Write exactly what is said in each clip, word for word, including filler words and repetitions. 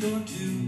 week or two.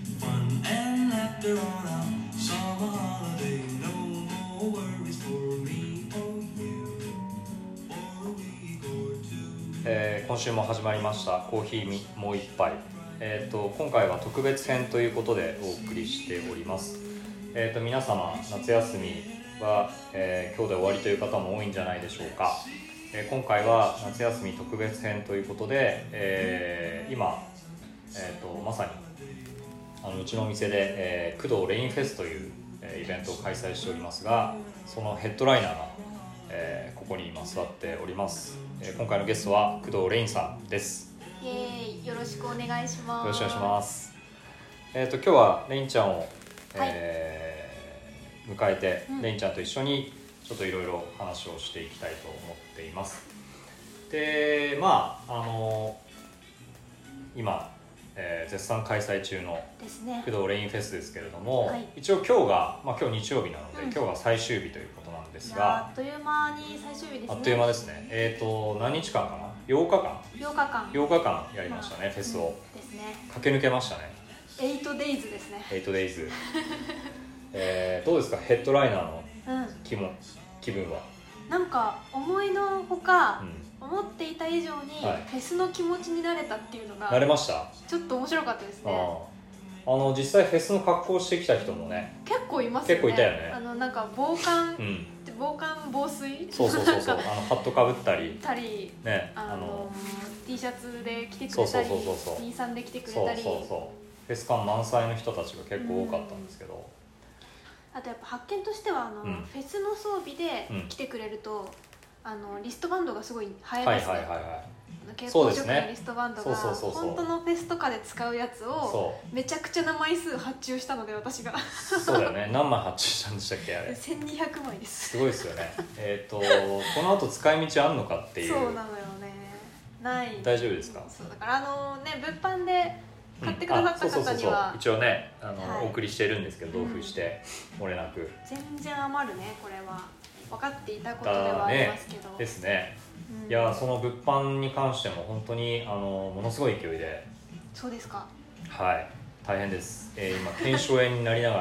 Fun and laughter on our summer holiday. No more worries for me or you for a week or two. えー、今週も始まりましたコーヒーみもう一杯。えー、と今回は特別編ということでお送りしております。えー、と皆様夏休みは、えー、今日で終わりという方も多いんじゃないでしょうか。えー、今回は夏休み特別編ということで、えー、今、えー、とまさにあのうちのお店で、えー、工藤レインフェスという、えー、イベントを開催しておりますが、そのヘッドライナーが、えー、ここに今座っております。えー、今回のゲストは工藤レインさんです。 イエーイ、よろしくお願いします。 よろしくお願いします。えー、と今日はレインちゃんを、えーはい、迎えて、うん、レインちゃんと一緒にちょっといろいろ話をしていきたいと思っています。で、まああの今、えー、絶賛開催中の工藤レインフェスですけれども、はい、一応今日が、まあ、今日日曜日なので、うん、今日が最終日ということなんですが、 あっという間に最終日ですね。 あっという間ですね。えーと何日間かな、ようかかんようかかんようかかんやりましたね、まあ、フェスを、 うん、ですね、 駆け抜けましたね。 エイトデイズですね。 エイトデイズ、えー、どうですかヘッドライナーの気も、うん、気分は。なんか思いのほか、うん、思っていた以上にフェスの気持ちになれたっていうのが、 なれました。 ちょっと面白かったですね。 ああの実際フェスの格好をしてきた人もね結構いますよね。 結構いたよね。 あのなんか防寒、うん、防寒防水、 そうそうそうそうあのハットかぶったりたり、ね、あのあの T シャツで着てくれたり、T さんで着てくれたり、 そうそうそうフェス感満載の人たちが結構多かったんですけど、うん、 あとやっぱ発見としてはあの、うん、フェスの装備で来てくれると、うん、あのリストバンドがすごい映えますね。はいはいはいはい、蛍光色のリストバンドが本当のフェスとかで使うやつをめちゃくちゃな枚数発注したので、私がそうだよね。何枚発注したんでしたっけあれ。 せんにひゃくまいです。 すごいですよね。えっとこの後使い道あんのかっていう。 そうなのよね。ない。 大丈夫ですか。 そうだからあのね物販で買ってくださった方には一応ねあの、はい、お送りしてるんですけど、同封して漏れなく。 全然余るね。これは分かっていたことではありますけど、 ね、ですね。うん、いやその物販に関しても本当にあのものすごい勢いで。 そうですか。 はい大変です。えー、今腱鞘炎になりながら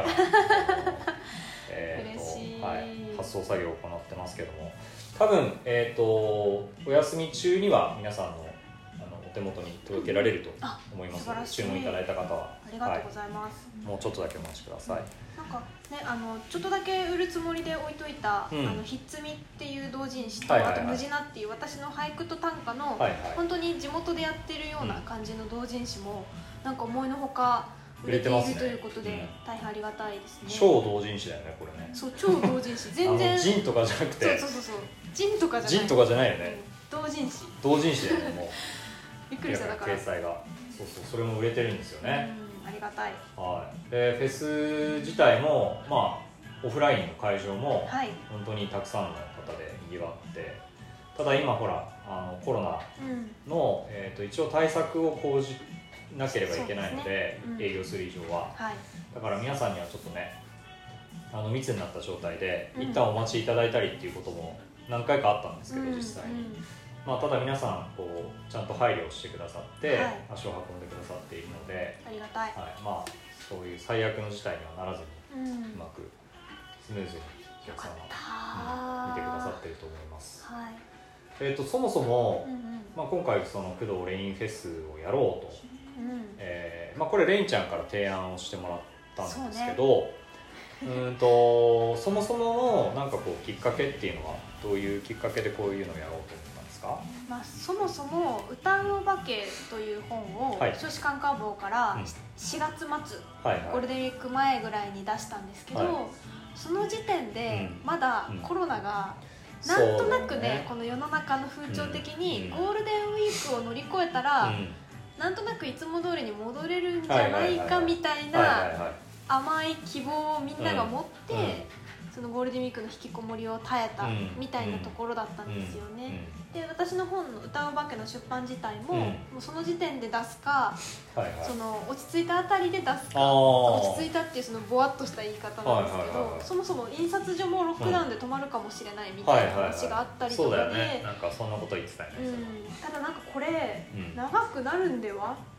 えと、 はい、発送作業を行ってますけども、多分、えー、とお休み中には皆さんのお手元に届けられると思いますので、注文いただいた方はありがとうございます、 はい、もうちょっとだけお待ちください。 なんかね、あのちょっとだけ売るつもりで置いといた、うん、あのひっつみっていう同人誌と、はいはいはい、あとムジナっていう私の俳句と短歌の、はいはい、本当に地元でやってるような感じの同人誌も、うん、なんか思いのほか売れているということで、ね、大変ありがたいですね。 超同人誌だよねこれね。 そう超同人誌全然ジンとかじゃなくてそうそうそうそうジンとかじゃないジンとかじゃないよね、 うん、同人誌同人誌だよね。もうびっくりしただから掲載がそうそうそれも売れてるんですよね。 うんありがたい。 はい。でフェス自体もまあオフラインの会場も本当にたくさんの方で賑わって、ただ今ほらあのコロナの、うんえー、と一応対策を講じなければいけないの で, で、ねうん、営業する以上は、はい、だから皆さんにはちょっとねあの密になった状態で、うん、一旦お待ちいただいたりっていうことも何回かあったんですけど、うん、実際に、うんまあ、ただ皆さんこうちゃんと配慮をしてくださって、はい、足を運んでくださっているので、 ありがたい、 はいまあ、そういう最悪の事態にはならずに、うん、うまくスムーズにお客さんは、うん、見てくださっていると思います、はいえー、とそもそも、うんうんまあ、今回その工藤レインフェスをやろうと、うんえーまあ、これレインちゃんから提案をしてもらったんですけど、うんとそもそものなんかこうきっかけっていうのはどういうきっかけでこういうのをやろうと思ったんですか。 まあ、そもそも「歌うお化け」という本を少子観光坊からしがつまつ、はいはい、ゴールデンウィーク前ぐらいに出したんですけど、はい、その時点でまだコロナがなんとなく ね, ねこの世の中の風潮的にゴールデンウィークを乗り越えたら、うん、なんとなくいつも通りに戻れるんじゃないかみたいな甘い希望をみんなが持って、うんうん、そのゴールデンウィークの引きこもりを耐えたみたいなところだったんですよね、うんうん、で私の本の歌うお化けの出版自体も、うん、もうその時点で出すか、はいはい、その落ち着いたあたりで出すか、落ち着いたっていうそのぼわっとした言い方なんですけど、はいはいはい、そもそも印刷所もロックダウンで止まるかもしれないみたいな話があったりとかで、 そうだよね、なんかそんなこと言ってたよね、 うん、ただなんかこれ、うん、長くなるんではっ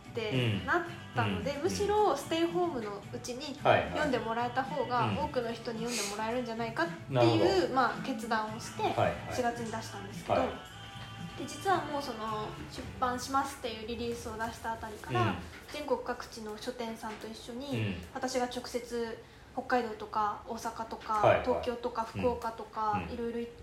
ってなったので、 うん、 むしろステイホームのうちに読んでもらえた方が多くの人に読んでもらえるんじゃないかっていう、まあ、決断をしてしがつに出したんですけど、はいはい、で実はもうその出版しますっていうリリースを出したあたりから、うん、全国各地の書店さんと一緒に、うん、私が直接北海道とか大阪とか、はいはい、東京とか福岡とか、うん、いろいろ行って、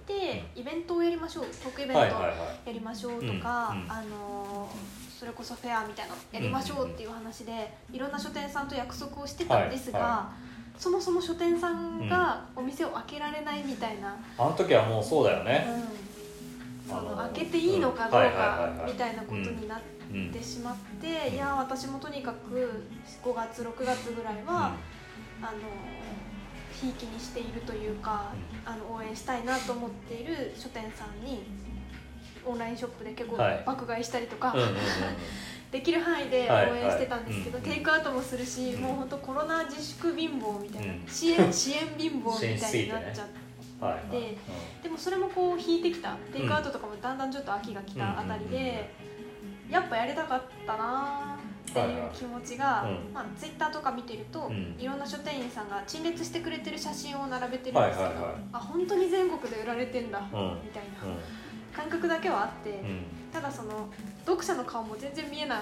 うん、イベントをやりましょう、トークイベントやりましょうとか、あのそれこそフェアみたいなのやりましょうっていう話で、いろんな書店さんと約束をしてたんですが、はいはい、そもそも書店さんがお店を開けられないみたいな、 うん、あの時はもうそうだよね、 うん、その開けていいのかどうかみたいなことになってしまって、いや私もとにかくごがつろくがつぐらいは、うん、あのひいきにしているというか、うん、あの応援したいなと思っている書店さんにオンラインショップで結構爆買いしたりとか、はい、できる範囲で応援してたんですけど、はいはい、テイクアウトもするし、うん、もう本当コロナ自粛貧乏みたいな、うん、支援支援貧乏みたいになっちゃって、はいはい、でもそれもこう引いてきた、テイクアウトとかもだんだんちょっと秋が来たあたりで、うん、やっぱやりたかったなっていう気持ちが、はいはい、まあ、ツイッターとか見てると、うん、いろんな書店員さんが陳列してくれてる写真を並べてるんですけど、はいはいはい、あ本当に全国で売られてんだ、うん、みたいな、うん感覚だけはあって、うん、ただその読者の顔も全然見えない。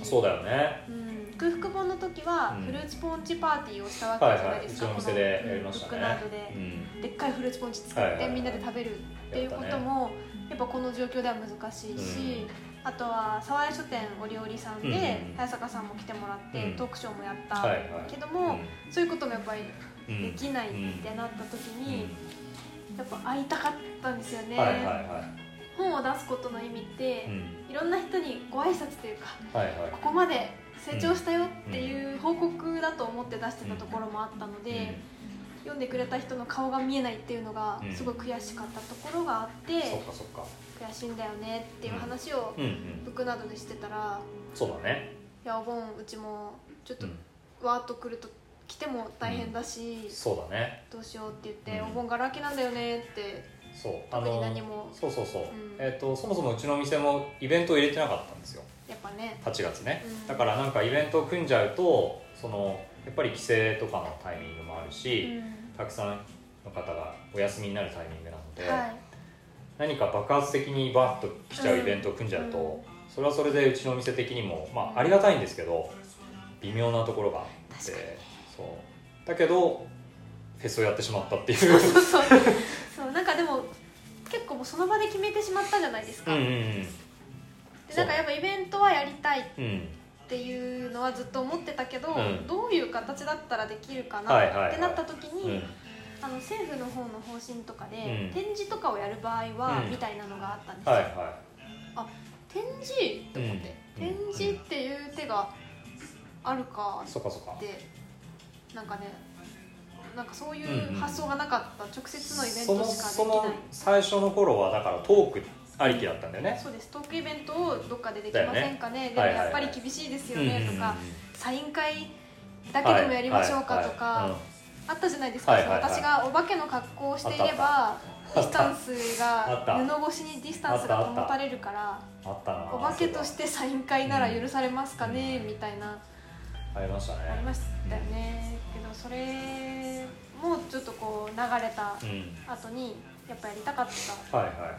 そうだよね、 うん、空腹本の時はフルーツポンチパーティーをしたわけじゃないですか、 はいはい、うちの店でやりましたね、 ブックナードで、うん、でっかいフルーツポンチ作ってみんなで食べるっていうこともやっぱこの状況では難しいし、うん、あとは沢井書店お料理さんで、うん、早坂さんも来てもらって、うん、トークショーもやったけども、はいはい、そういうこともやっぱりできないってなった時に、うん、やっぱ会いたかったんですよね、はいはいはい、本を出すことの意味って、うん、いろんな人にご挨拶というか、はいはい、ここまで成長したよっていう報告だと思って出してたところもあったので、うん、読んでくれた人の顔が見えないっていうのがすごい悔しかったところがあって、うん、 そっかそっか悔しいんだよねっていう話をブックなどでしてたら、 うん、そうだね、 いやお盆うちもちょっとわーっと来ると来ても大変だし、 うん、そうだね、 どうしようって言って、うん、お盆がら空きなんだよねってそう特に何もそうそうそう、うん、えーと、そもそもうちのお店もイベントを入れてなかったんですよ、 やっぱねはちがつね、 うん、 だからなんかイベントを組んじゃうとそのやっぱり帰省とかのタイミングもあるし、うん、たくさんの方がお休みになるタイミングなので、はい、何か爆発的にバッと来ちゃうイベントを組んじゃうと、うん、それはそれでうちのお店的にも、まあ、ありがたいんですけど微妙なところがあって、そうだけどフェスをやってしまったっていうそうそうそうそうなんかでも結構もうその場で決めてしまったじゃないですか、 うんうんうん、 でなんかやっぱイベントはやりたいっていうのはずっと思ってたけど、うん、どういう形だったらできるかなってなった時に、はいはいはい、あの政府の方の方針とかで、うん、展示とかをやる場合は、うん、みたいなのがあったんですよ、はいはい、あ展示って思って、うん、展示っていう手があるかって、うん、なんかねなんかそういう発想がなかった、うんうん、直接のイベントしかできない。その最初の頃はだからトークありきだったんだよね。 そうです、トークイベントをどっかでできませんか ね, ねでもやっぱり厳しいですよねとか、サイン会だけでもやりましょうかとかあったじゃないですか、はいはいはい、私がお化けの格好をしていればディスタンスが布越しにディスタンスが保たれるからあったな、 お化けとしてサイン会なら許されますかね、うん、みたいなありましたねありましたよね、うん、けどそれもちょっとこう流れた後にやっぱやりたかった、 うん、はいはい、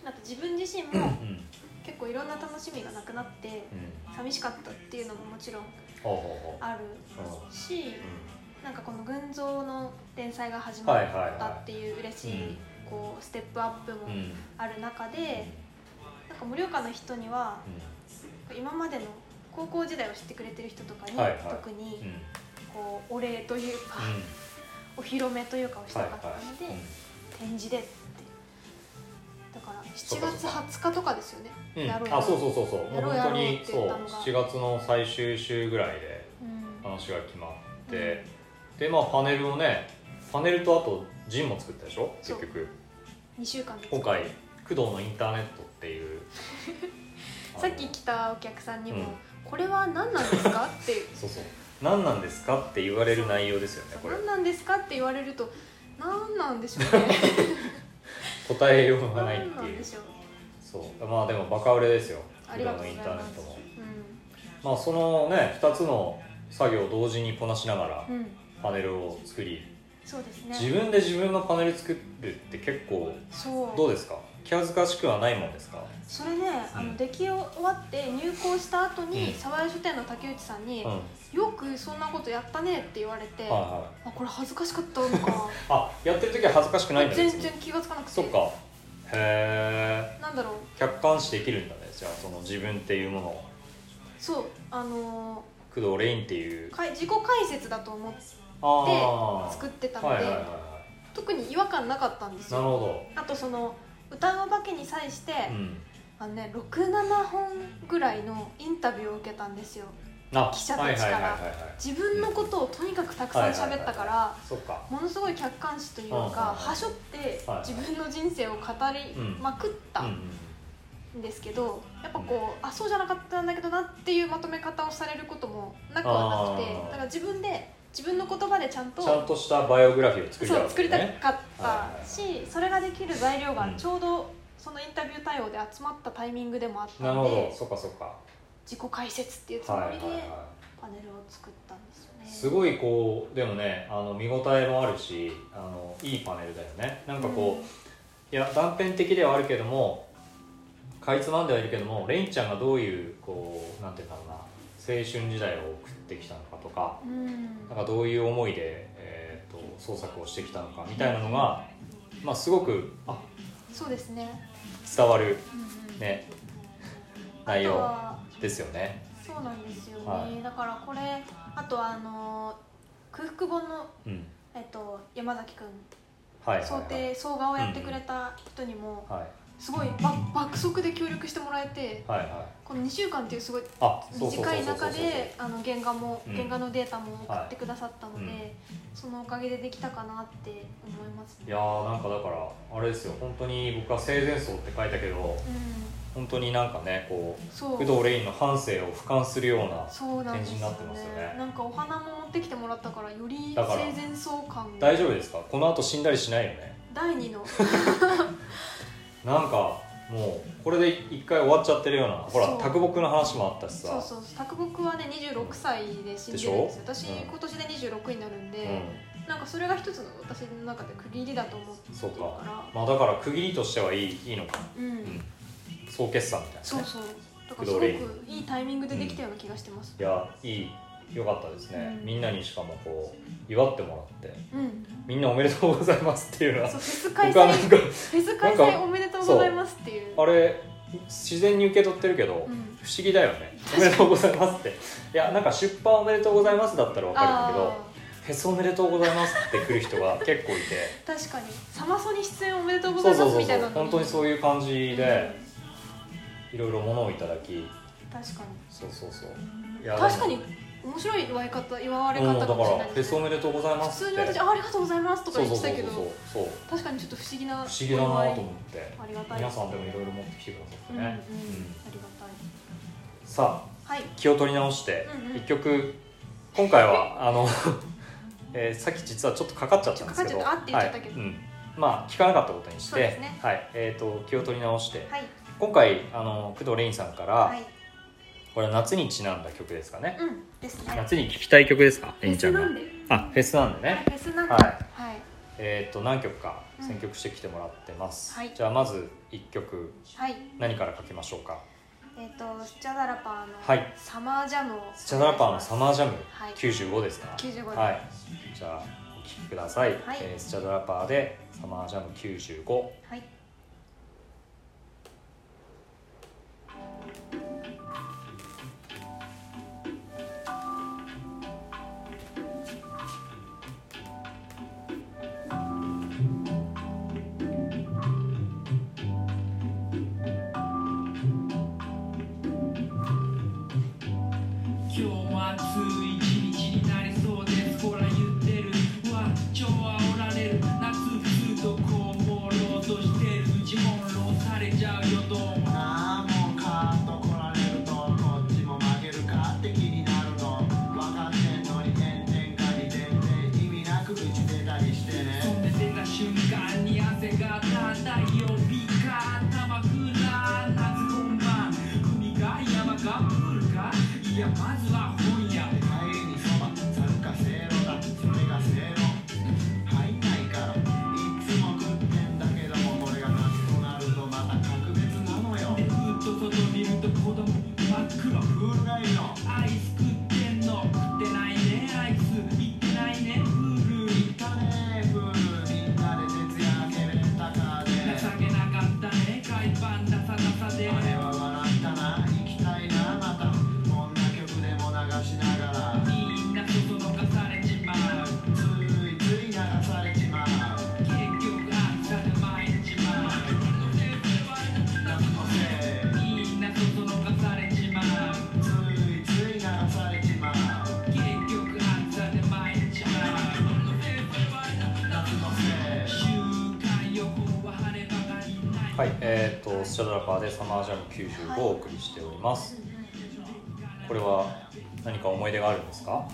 だって自分自身も結構いろんな楽しみがなくなって寂しかったっていうのももちろんあるし、なんかこの群像の連載が始まったっていう嬉しいこうステップアップもある中で、なんか盛岡の人には今までの高校時代を知ってくれてる人とかに特にこうお礼というかお披露目というかをしたかったので展示でって、だからしちがつはつかとかですよね、 うん、やろうやろう、あ、そうそうそうそう、もう本当にそうしちがつの最終週ぐらいで話が決まって、うん、でまあパネルをね、パネルとあとジンも作ったでしょ結局にしゅうかんで今回工藤のインターネットっていうさっき来たお客さんにも、うん、これは何なんですかってそうそう、何なんですかって言われる内容ですよね。これ何なんですかって言われると何なんでしょうね答えようがないっていう。 何なんでしょう。 そう、まあでもバカ売れですよ、工藤のインターネットも、 うん、 まあそのねふたつの作業を同時にこなしながらパネルを作り、 うん、そうですね、 自分で自分のパネル作るって結構どうですか？気恥ずかしくはないもんですか？それね、うん、あの出来終わって入校した後に沢谷、うん、書店の竹内さんに、うん、よくそんなことやったねって言われて、はいはい、あこれ恥ずかしかったのかあやってる時は恥ずかしくないんだね。 全然気がつかなくて。 そっか、へえ。 なんだろう、 客観視できるんだね。じゃあその自分っていうものを。 そう、あのー、 工藤レインっていう自己解説だと思って作ってたので、はいはいはいはい、特に違和感なかったんですよ。 なるほど。 あとその歌うお化けに際して、うん、あのね、ろくななほんぐらいのインタビューを受けたんですよ、記者たちから自分のことをとにかくたくさん喋ったから、ものすごい客観視というか、はしょって自分の人生を語りまくったんですけど、やっぱこう、あそうじゃなかったんだけどなっていうまとめ方をされることもなくはなくて、だから自分で自分の言葉でちゃんとちゃんとしたバイオグラフィーを作りたかった、ね、 そう作りたかったし、はいはいはい、それができる材料がちょうどそのインタビュー対応で集まったタイミングでもあったので、 なるほど、そっかそっか、 自己解説っていうつもりでパネルを作ったんですよね。 すごいこうでもね、あの見応えもあるし、あのいいパネルだよね。なんかこう、うん、いや断片的ではあるけども、かいつまんではいるけども、レインちゃんがどういうこうなんていうんだろうな、青春時代を送ってきたのかとか、うん、なんかどういう思いで、えー、と創作をしてきたのかみたいなのが、うん、まあすごくあそうですね、 伝わる、うんうん、ね、内容ですよね。 そうなんですよね、はい、だからこれあとはあの空腹本の、うん、えっと、山崎くん、はいはいはい、想定総画をやってくれた人にも、うんうん、はい、すごい爆速で協力してもらえて、はいはい、このにしゅうかんっていうすごい短い中であの原画も、うん、原画のデータも送ってくださったので、はい、うん、そのおかげでできたかなって思いますね。 いやーなんかだからあれですよ、本当に僕は生前葬って書いたけど、うん、本当になんかねこう工藤レインの半生を俯瞰するような展示になってますよね。 なんかお花も持ってきてもらったからより生前葬感大丈夫ですか？この後死んだりしないよね？ だいにのなんかもうこれで一回終わっちゃってるような、ほら卓木の話もあったしさ。 そうそう、卓木はねにじゅうろくさいで死んでるんですよ。私、うん、今年でにじゅうろくになるんで、うん、なんかそれが一つの私の中で区切りだと思ってるから。そうか、 まあだから区切りとしてはいい、いいのか、うんうん、総決算みたいな、ね、 そうそう、だからすごくいいタイミングでできたような気がしてます、 うん、いやいい、良かったですね、うん、みんなにしかもこう祝ってもらって、うん、みんなおめでとうございますっていうのは、 そうフェス開催フェス開催おめでとうございますっていう、 あれ自然に受け取ってるけど、うん、不思議だよね、おめでとうございますって。いやなんか出版おめでとうございますだったら分かるんだけど、フェスおめでとうございますって来る人が結構いて確かにサマソに出演おめでとうございますみたいなのに、 本当にそういう感じで、うん、いろいろ物をいただき、 確かにそうそうそう、 いや確かに面白い祝い方、祝われ方かもしれないですね、うん、だからフェスおめでとうございますって、 普通に私 あ, ありがとうございますとか言ってたけど、確かにちょっと不思議な、 不思議だなと思って、 ありがたい、 皆さんでもいろいろ持ってきてくださってね、うんうんうん、ありがたい。さあ、はい、気を取り直していっきょく、今回はあの、えー、さっき実はちょっとかかっちゃったんですけど、 かかっちゃった、あって言っちゃったけど、はい、うん、 まあ聞かなかったことにして、 ね、 はい、えーと、気を取り直して、はい、今回あの工藤レインさんから、はい、これは夏にちなんだ曲ですかね、 うんですね、 夏に聴きたい曲ですか、レインちゃんが。あ、フェスなんでね、はい、 フェスなんで、 はいはい、えーと何曲か選曲してきてもらってます、うん、じゃあまずいっきょく、はい、何からかけましょうか。 えーとスチャダラパーのサマージャムを、はい、 スチャダラパーのサマージャム、はい、きゅうじゅうごですか。 きゅうじゅうごです、 はい、じゃあお聴きください、はい、えー、スチャダラパーでサマージャムきゅうじゅうご、はい。 「 ま本屋で帰りにそばさるかせいろだそれがせいろ入んないからいつも食ってんだけどもこれが夏となるとまた格別なのよでふっと外見ると子供真っ黒フールがいいのアイス食ってんの食ってないねアイス行ってないねフール行ったねフールみんなで徹夜明けレンタカーで情けなかったね海パンダサダサであれは笑ったな行きたいなまたこんな曲でも流しながらみんなそそのかされちまうついつい流されちまう結局暑さで毎日まう夏のせいみんなそそのかされちまうついつい流されちまう結局暑さで毎日まう夏のせい週間予報は晴ればかりないはい、えーとスチャドラパーでサマージャムきゅうじゅうごをお送りしております。これは何か思い出があるんですか？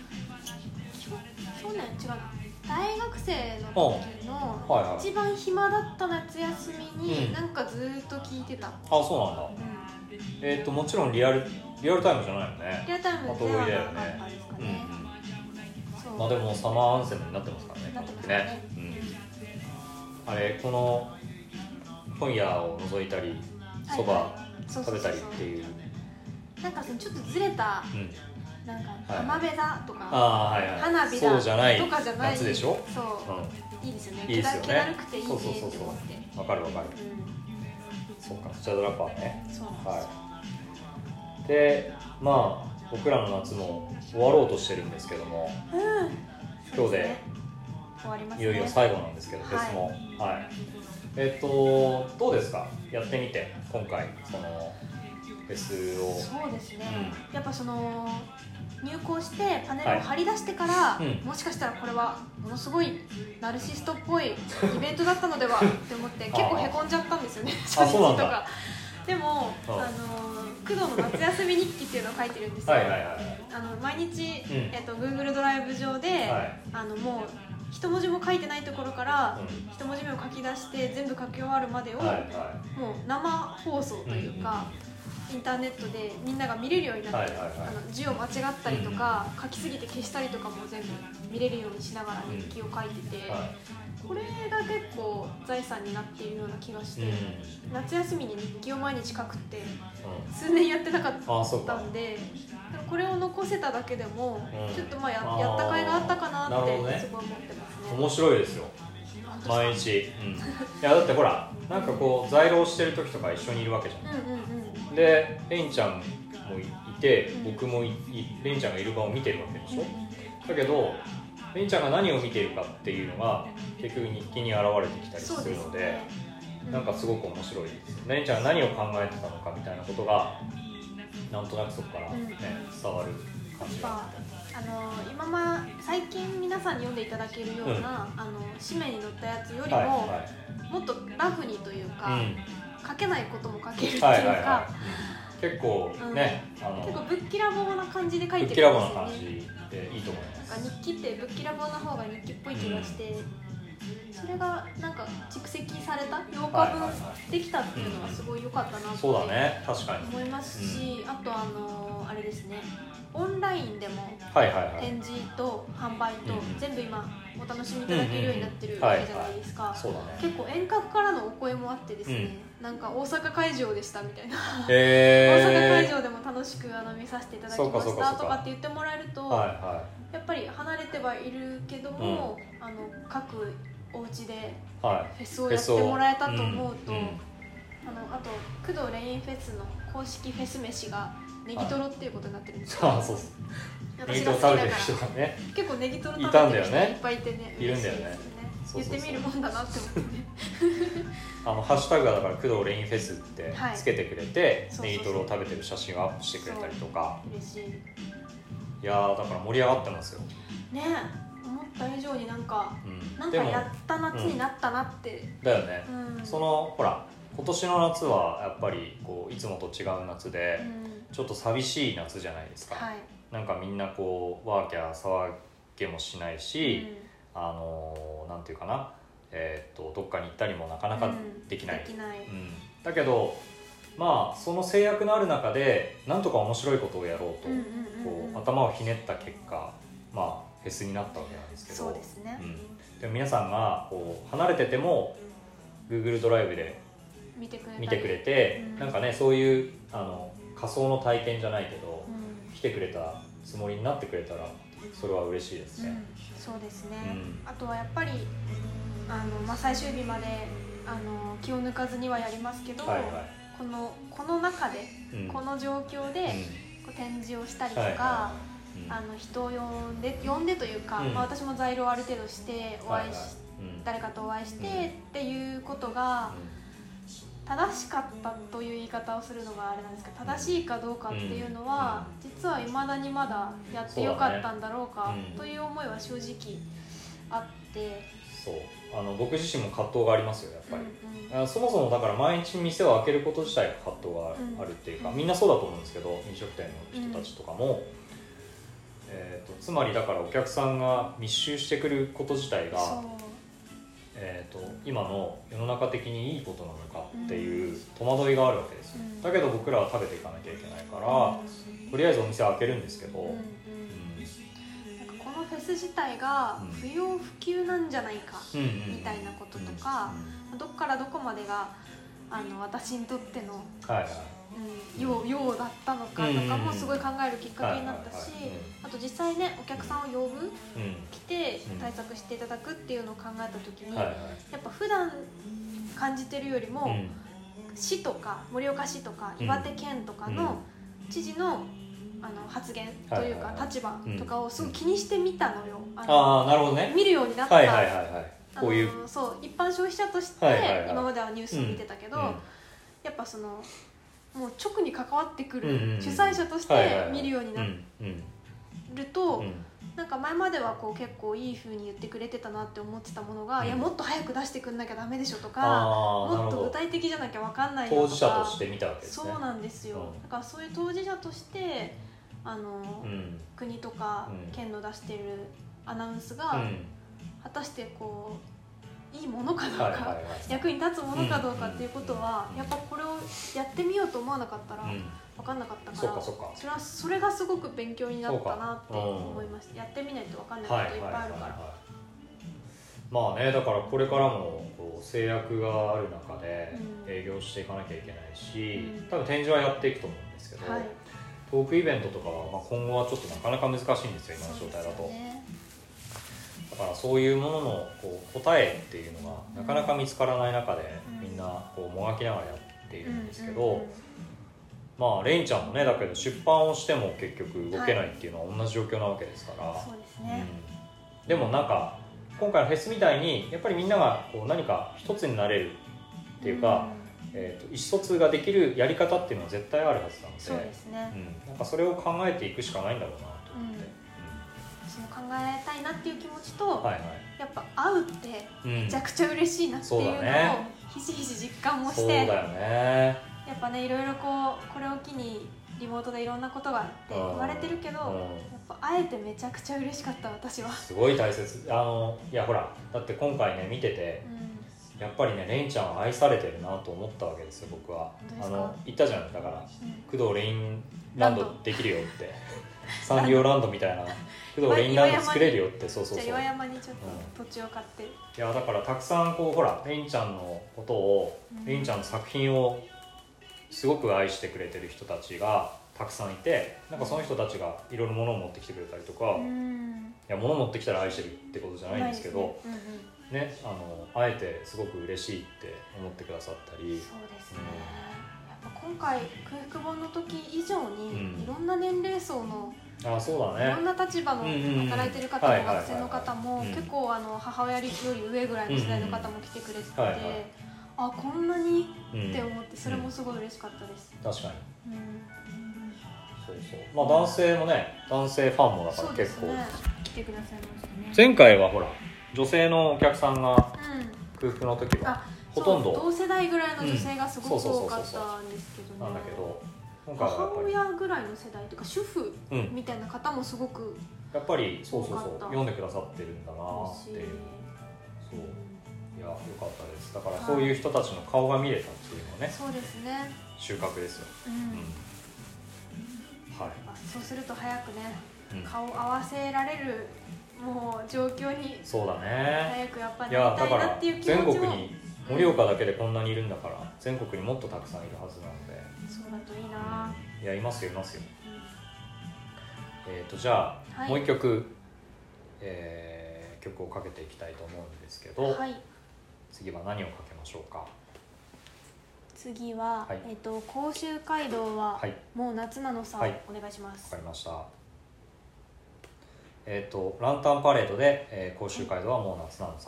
そうね、違うな。大学生の時のはいはい一番暇だった夏休みうんになんかずっと聞いてた。 あ、そうなんだ。 うん、 えーともちろんリアルリアルタイムじゃないよね。 リアルタイムではなかったですかね。 うんそううん。まあでもサマーアンセムになってますからね。 なってますね。 うん。あれこの本屋を覗いたりそば、 はいはい、そう食べそうそうそうたりっていう。 なんかそのちょっとずれた、 うん。 なんかはい浜辺だとか、 ああはいはい。 花火そうじゃないだとかじゃない夏でしょ。 そう、 うん。 いいですよね。 いいですよね気だるくていいねそうって思って。 そうそうそうわかるわかる。 うん、 そっかスチャドラパーね。 そうなんですよ。 はい。でまあ僕らの夏も終わろうとしてるんですけども、 うん、 今日でそうすね終わりますね。 いよいよ最後なんですけど、フェスもはい。えっとどうですかやってみて今回そのフェスを。 そうですね、 うやっぱその入校してパネルを貼り出してから、 はいうんもしかしたらこれはものすごいナルシストっぽいイベントだったのではって思って結構へこんじゃったんですよね初日そうなんだとか。でも、 うんあの工藤の夏休み日記っていうのを書いてるんですよ。 はいはいはい。 あの毎日、 うんえっと、Google ドライブ上で、 はいあのもう一文字も書いてないところから、 うん一文字目を書き出して全部書き終わるまでを、 はいはいもう生放送というか、インターネットでみんなが見れるようになって、 はいはいはいあの字を間違ったりとか、書きすぎて消したりとかも全部見れるようにしながら日記を書いてて、 はいこれが結構財産になっているような気がして、 うん夏休みに日記を毎日書くってうん数年やってなかっあそうかたんで、これを残せただけでも、 うんちょっとまあやあーやった甲斐があったかなってなるほどねすごい思ってますね。 面白いですよ本当毎です日、うん、いやだってほらなんかこう在労してる時とか一緒にいるわけじゃん。 かうんうんうんでレインちゃんもいてうん僕もいいレインちゃんがいる場を見てるわけでしょ。だけどレインちゃんが何を見ているかっていうのが結局日記に現れてきたりするので、 ねうなんかすごく面白いです。レインちゃんが何を考えてたのかみたいなことがなんとなくそこから、ねうん伝わる感じやっが。 ぱあの今ま最近皆さんに読んでいただけるような、あの紙面に載ったやつよりも、 はいはいもっとラフにというか、 うん書けないことも書けるっていうか、 はいはいはい結構ね、 うんあの結構ぶっきらぼうな感じで書いてるんですぶっきらぼうなよね。 感じでいいと思います。 なんか日記ってぶっきらぼうな方が日記っぽい気がして、それがなんか蓄積されたようかぶんできたっていうのはすごい良かったなってそうだね確かに。 思いますし、あとあのあれですね、オンラインでもはいはいはい。 展示と販売とうん全部今お楽しみいただけるようになってるうんわけじゃないですか。 そうだね。 結構遠隔からのお声もあってですね、なんか大阪会場でしたみたいな、 へ大阪会ー場でも楽しくあの見させていただきそうかましそうかそうかたとかって言ってもらえると、 はいはやっぱり離れてはいるけども、あの各お家でいはい。 フェスをやってもらえたと思うと、 うんうんあのあと工藤レインフェスの公式フェス飯がネギトロっていうことになってるんですよ、 ああそうっす。ネギ私が好きだからトロ食べてる人がね。 結構ネギトロ食べてる人いたんだよねいっぱいいてね、 いるんだよね嬉しいですそうそうそう言ってみるもんだなって思ってねあのハッシュタグがだから工藤レインフェスってはいつけてくれて、 そうそうそうネギトロを食べてる写真をアップしてくれたりとか、 嬉しいねいやーだから盛り上がってますよ。 え思った以上になんかうん。 なんかでもやった夏になったなって、 だよね。 うんそのほら今年の夏はやっぱりこういつもと違う夏で、 うんちょっと寂しい夏じゃないですか。 はい、 なんかみんなこうワーキャー騒げもしないし、あのーなんていうかな、えー、っとどっかに行ったりもなかなかできない、 できない、 うん、だけどまあその制約のある中でなんとか面白いことをやろうと、うんうんうんうん、こう頭をひねった結果、まあフェスになったわけなんですけど、 そうですね、うん、 でも皆さんがこう離れてても Google ドライブで見てくれ、 見てくれて、うん、なんかねそういうあの仮想の体験じゃないけど、うん、来てくれたつもりになってくれたらそれは嬉しいですね、うん、 そうですね、うん、あとはやっぱりあの、まあ、最終日まであの気を抜かずにはやりますけど、はいはい、この、この中で、うん、この状況で、こう展示をしたりとか、はいはいあの人を呼んで、呼んでというか、うんまあ、私も在庫をある程度してお会いし、はいはいうん、誰かとお会いして、うん、っていうことが正しかったという言い方をするのがあれなんですけど、正しいかどうかっていうのは、うん、実は未だにまだやってよかったんだろうかという思いは正直あって、 そうあの僕自身も葛藤がありますよやっぱり、うんうん、そもそもだから毎日店を開けること自体が葛藤があるっていうか、うん、みんなそうだと思うんですけど飲食店の人たちとかも、うんえー、とつまりだからお客さんが密集してくること自体が、えー、と今の世の中的にいいことなのかっていう戸惑いがあるわけですよ、うん、だけど僕らは食べていかなきゃいけないから、うん、とりあえずお店は開けるんですけど、うんうん、なんかこのフェス自体が不要不急なんじゃないかみたいなこととか、うんうん、どっからどこまでがあの私にとっての、はいはいうん、よう、ようだったのかとかもすごい考えるきっかけになったし、あと実際ねお客さんを呼ぶ、うん、来て対策していただくっていうのを考えた時に、はいはい、やっぱ普段感じてるよりも、うん、市とか盛岡市とか岩手県とかの知事の、あの発言というか立場とかをすごい気にしてみたのよ、 あのあなるほどね、 見るようになった、 はいはいはいはい、こういうそう一般消費者として今まではニュースを見てたけど、うんうん、やっぱそのもう直に関わってくる主催者として見るようになると、なんか前まではこう結構いい風に言ってくれてたなって思ってたものが、うん、いやもっと早く出してくんなきゃダメでしょとか、もっと具体的じゃなきゃ分かんないよとか、 当事者として見たわけですね。 そうなんですよ、うん、だからそういう当事者としてあの、うん、国とか県の出してるアナウンスが、うん、果たしてこういいものかどうか、はいはいはい、役に立つものかどうかっていうことは、うん、やっぱこれをやってみようと思わなかったら分かんなかったから、うん、そっかそっか、それはそれがすごく勉強になったなって思いました。やってみないと分かんないこといっぱいあるから、はいはいはいはい、まあね、だからこれからもこう制約がある中で営業していかなきゃいけないし、うん、多分展示はやっていくと思うんですけど、はい、トークイベントとかは、まあ、今後はちょっとなかなか難しいんですよ今の状態だと。だからそういうもののこう答えっていうのがなかなか見つからない中で、みんなこうもがきながらやっているんですけど、まあレインちゃんもねだけど出版をしても結局動けないっていうのは同じ状況なわけですから、はい、そうですね、うん、でもなんか今回のフェスみたいにやっぱりみんながこう何か一つになれるっていうか、うんえー、と意思疎通ができるやり方っていうのは絶対あるはずなので、そうですね、うん、なんかそれを考えていくしかないんだろうなと思って、うんその考えたいなっていう気持ちと、はいはい、やっぱ会うってめちゃくちゃ嬉しいなっていうのをひしひし実感もして、そうだよね、やっぱねいろいろこうこれを機にリモートでいろんなことがあって言われてるけど、うん、やっぱ会えてめちゃくちゃ嬉しかった私は。 すごい大切。あのいやほらだって今回ね見てて、うん、やっぱりねレインちゃんは愛されてるなと思ったわけですよ僕は。あの言ったじゃんだから、うん、工藤レインランドできるよってサンリオランドみたいな工藤レインランド作れるよって。そうそうそう、 じゃあ岩山にちょっと土地を買って、うん、いやだからたくさんこうほらレインちゃんのことを、うん、レインちゃんの作品をすごく愛してくれてる人たちがたくさんいて、なんかその人たちがいろいろ物を持ってきてくれたりとか、うん、いや物持ってきたら愛してるってことじゃないんですけど、うんうん、ね、あのあえてすごく嬉しいって思ってくださったり。そうですね、 うん、やっぱ今回空腹本の時以上にいろんな年齢層の、 うん、あそうだね、 いろんな立場の働いてる方も学生の方も結構あの母親より上ぐらいの世代の方も来てくれてて、はいはい、あこんなにって思ってそれもすごい嬉しかったです、 うん、確かに、うん、そうそう、まあ男性もね、男性ファンもだから結構、ね、 来てくださいましたね。 前回はほら女性のお客さんが空腹の時は、うん、ほとんど同世代ぐらいの女性がすごく多かったんですけどね。 なんだけど母親ぐらいの世代というか主婦みたいな方もすごく、 うん、やっぱりそうそうそう読んでくださってるんだなっていう、そういいや良かったです。だからそういう人たちの顔が見れたっていうのはね、 そうですね、 収穫ですよ、 うん、うん、 はい、 そうすると早くね、 うん、 顔合わせられるもう状況にそうだね、 早くやっぱりなりたいなっていう気持ちも、 全国に盛岡だけでこんなにいるんだから、うん、全国にもっとたくさんいるはずなので、 そうだといいな、 うん、いやいますよいますよ、うん、えーとじゃあ、はい、もう一曲、えー、曲をかけていきたいと思うんですけど、はい、次は何をかけましょうか。 次は、はい、えーと甲州街道は、はい、もう夏なのさ、はい、お願いします。 わかりました。えーとランタンパレードで、えー、甲州街道はもう夏なのさ。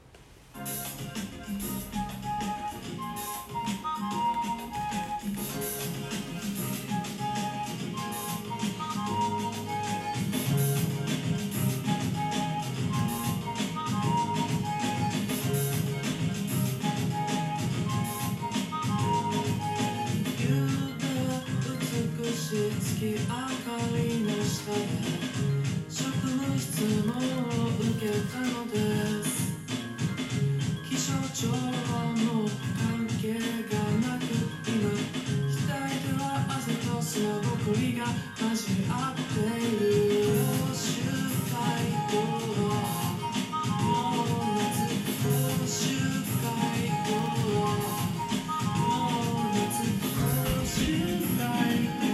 月明かりの下で職務質問を受けたのです。気象庁はもう関係がなく、今額では汗と砂ぼこりが混じり合っている。甲州街道はもう夏、甲州街道はもう夏、甲州街道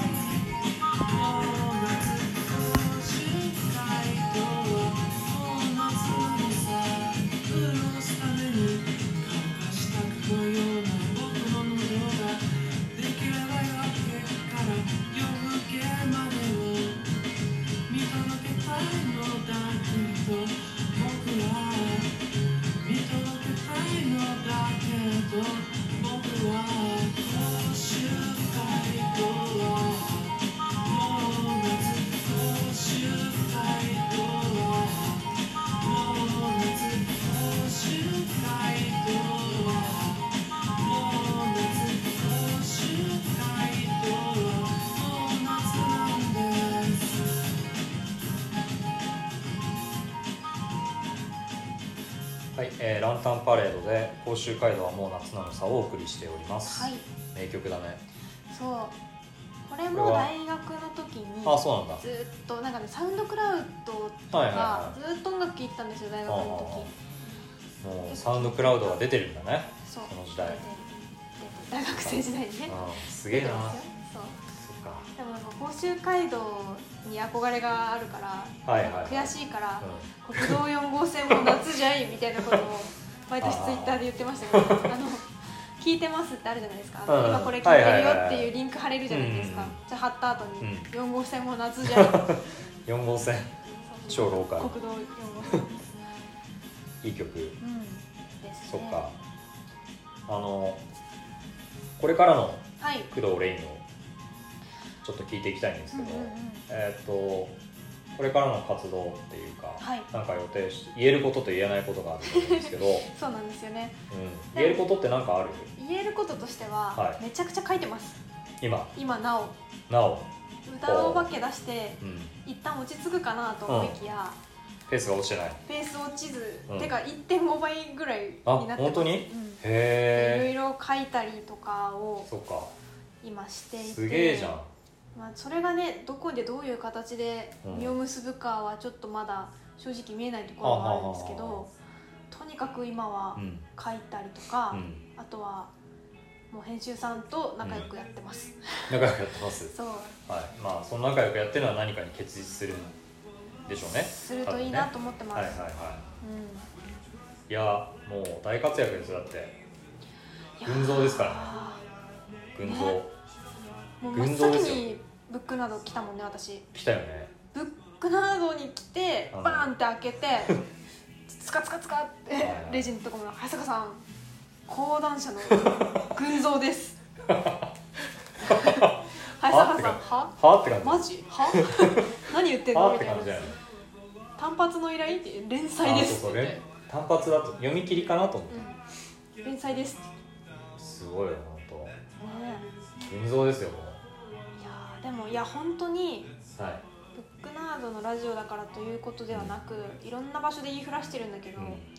はい、えー、ランタンパレードで甲州街道はもう夏なのさをお送りしております、はい、名曲だね。 そうこれも大学の時にあそうなんだずっとなんかねサウンドクラウドとかずっと音楽聴いてたんですよ大学の時。もうサウンドクラウドが出てるんだね、 そうその時代。 大学生時代にね。 すげえな。そうでもなんか甲州街道に憧れがあるから、はいはいはい、悔しいから、うん、国道よん号線も夏じゃいみたいなことを毎年ツイッターで言ってましたけどあの聞いてますってあるじゃないですか、うん、今これ聞いてるよっていうリンク貼れるじゃないですか、じゃあ貼った後に、うん、よん号線も夏じゃいよん号線超ローカル国道よん号線いい曲、うん、 ですね。 そっか。あのこれからの工藤レインをちょっと聞いていきたいんですけど、うんうんうん、えー、っとこれからの活動っていうか、はい、なんか予定して言えることと言えないことがあると思うんですけどそうなんですよね、 うん、言えることって何かある？ 言えることとしては、はい、めちゃくちゃ書いてます。 今今なおなお歌お化け出して、うん、一旦落ち着くかなと思いきや、 うん、ペースが落ちてない。 ペース落ちず、うん、てか いってんご 倍ぐらいになってます。あ、 本当に？うん、へー、いろいろ書いたりとかをそっか今していて、 すげえじゃん。 まあ、それがねどこでどういう形で実を結ぶかはちょっとまだ正直見えないところがあるんですけど、とにかく今は書いたりとか、うん、あとはもう編集さんと仲良くやってます、 うん、仲良くやってますそう、 はい、まあその仲良くやってるのは何かに結実するんでしょうね。 するといいなと思ってます、ね、はいはいはい、 うん、いやもう大活躍です。だって群像ですからね。群像、ね、 もう真っ先にブックなど来たもんね。私来たよね。 ブックなどに来てバーンって開けてツカツカツカってレジのところの早坂さん講談社の群像です早坂さんははって感じマジは何言ってんのみたいな。単発の依頼って連載です。 そうそう単発だと読み切りかなと思って、 うん、連載ですすごいよ本当、ね、群像ですよもう。 いやでもいや本当に、はい、ブックナードのラジオだからということではなく、うん、いろんな場所で言いふらしてるんだけど、うん、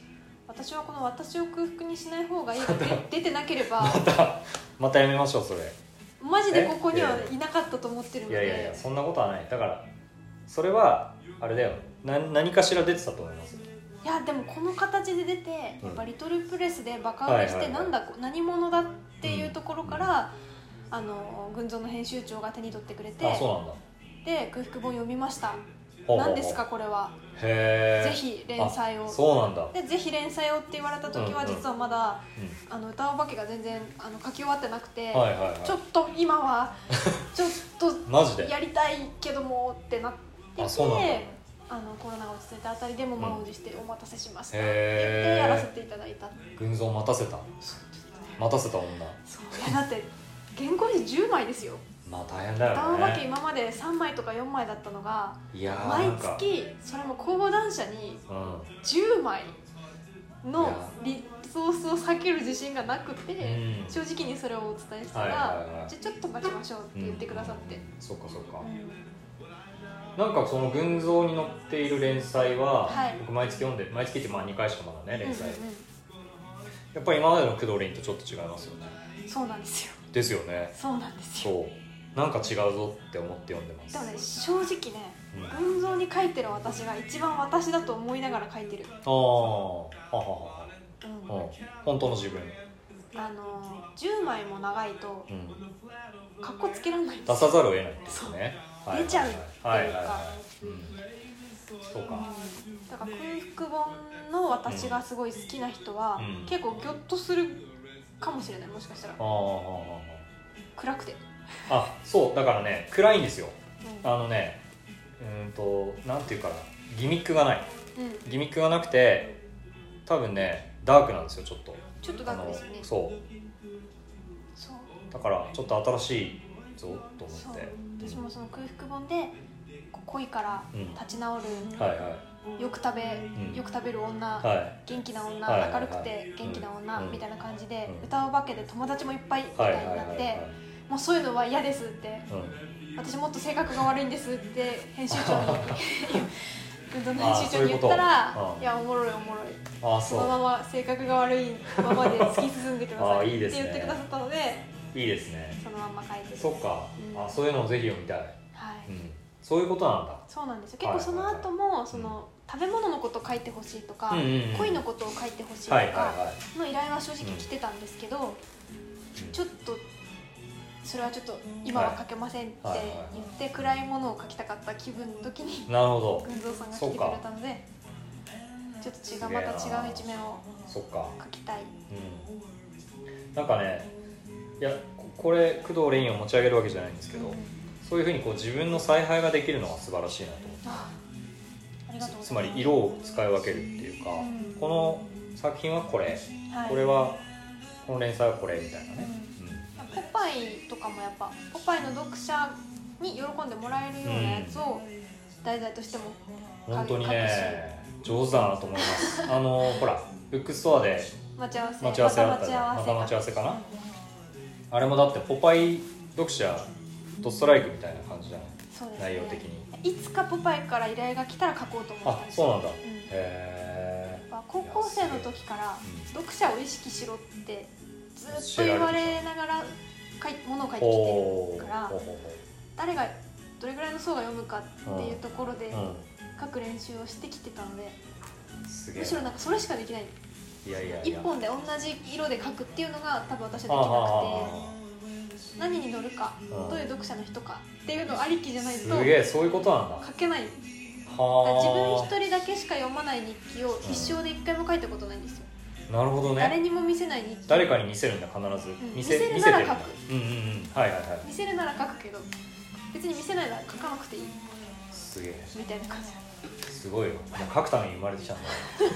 私はこの私を空腹にしない方がいいが出てなければまたまたやめましょうそれ。 マジでここにはいなかったと思ってるので。 いやいやいやそんなことはない。だからそれはあれだよ、な何かしら出てたと思います。 いやでもこの形で出て、うん、やっぱリトルプレスでバカ売れして、はいはいはい、なんだ何者だっていうところから、うん、あの群像の編集長が手に取ってくれて、 あそうなんだ。 で空腹本読みました。 ほうほうほう。 何ですかこれは。 へー、 ぜひ連載を。 そうなんだ。 でぜひ連載をって言われた時は実はまだ、 うんうん、 あの歌お化けが全然あの書き終わってなくて、 はいはいはい、 ちょっと今はちょっマジでとやりたいけどもってなってきて、あのコロナが落ち着いたあたりでも満を持してお待たせしましたって言ってやらせていただいた。 群像待たせた。 そう待たせた女。 そういやだって原稿紙じゅうまいですよ。 まあ大変だよね。 歌お化け今までさんまいとかよんまいだったのが、 いや毎月それも講語談社にじゅうまいのリソースを避ける自信がなくて、うん、正直にそれをお伝えしたら、はいはいはい、じゃあちょっと待ちましょうって言ってくださって、うん、 そっかそっか、うん、なんかその群像に載っている連載は、はい、僕毎月読んで、毎月ってまあにかいしかまだね連載、うんうんうん、やっぱり今までの工藤凛とちょっと違いますよね。 そうなんですよ。 ですよね。 そうなんですよ。 そうなんか違うぞって思って読んでます。 でもね正直ね、うん、群像に書いてる私が一番私だと思いながら書いてる。 ああははは、うんうん、本当の自分。 あのじゅうまいも長いと、うん、かっこつけられないんですよ。 出さざるを得ないんですね。 出ちゃうっていうか、はいはいはいはい、うん、 そうか、 うん、だから空腹本の私がすごい好きな人は、うん、結構ギョッとするかもしれない。もしかしたらあ暗くてあそうだからね暗いんですよ、うん、あのねうんとなんていうかなギミックがない、うん、ギミックがなくて多分ねダークなんですよ。ちょっとちょっとダークですよね。 そうそうだからちょっと新しいぞと思って。 私もその空腹本で恋から立ち直る、 うんはいはい、 よく食べ、うん、よく食べる女、はい、元気な女、はいはいはい、明るくて元気な女、うん、みたいな感じで、うん、歌うわけで友達もいっぱいみたいになって、はいはいはいはい、もうそういうのは嫌ですって、うん、私もっと性格が悪いんですって編集長に運動の編集長に言ったら、いやおもろいおもろい、あそのまま性格が悪いままで突き進んでくださいって言ってくださったので、 いいですね。 そのまま書いてる。 そっか、うん、あそういうのをぜひ読みたい。 はい、 うん、そういうことなんだ。 そうなんですよ。結構その後もその食べ物のことを書いてほしいとか、うんうんうん、恋のことを書いてほしいとかの依頼は正直来てたんですけど、うん、ちょっとそれはちょっと今は書けませんって言って暗いものを書きたかった気分の時になるほど群像さんが来てくれたので、ちょっと違うまた違う一面を書きたい。 うん、なんかねいやこれ工藤凛を持ち上げるわけじゃないんですけど、うん、そういうふうにこう自分の采配ができるのは素晴らしいなと思って。 あありがとうございます。 つまり色を使い分けるっていうか、うん、この作品はこれ、はい、これはこの連載はこれみたいなね、 うんうん、ポパイとかもやっぱポパイの読者に喜んでもらえるようなやつを題材としても書くし、本当にね上手だなと思いますあのほらブックストアで待ち合わせ待ち合わせあったじゃん。また待ち合わせかな、うん、あれもだってポパイ読者ドストライクみたいな感じじゃない。そうですね、内容的にいつかポパイから依頼が来たら書こうと思ってたんですよ。 あ、そうなんだ、うん、 へえ。高校生の時から読者を意識しろってずっと言われながらものを書いてきてるから、誰がどれぐらいの層が読むかっていうところで書く練習をしてきてたので、むしろなんかそれしかできない。 いやいやいや、 一本で同じ色で書くっていうのが多分私はできなくて、何に乗るか、どういう読者の人かっていうのありきじゃないとすげえそういうことなんだ書けない。は自分一人だけしか読まない日記を一生で一回も書いたことないんですよ、 うん、なるほどね。 誰にも見せない日記。 誰かに見せるんだ必ず、うん、 見せるなら書く。 うんうんうん、はいはいはい。 見せるなら書くけど別に見せないなら書かなくていい。 すげえみたいな感じ。すごいよ。もう書くために生まれてきたんだ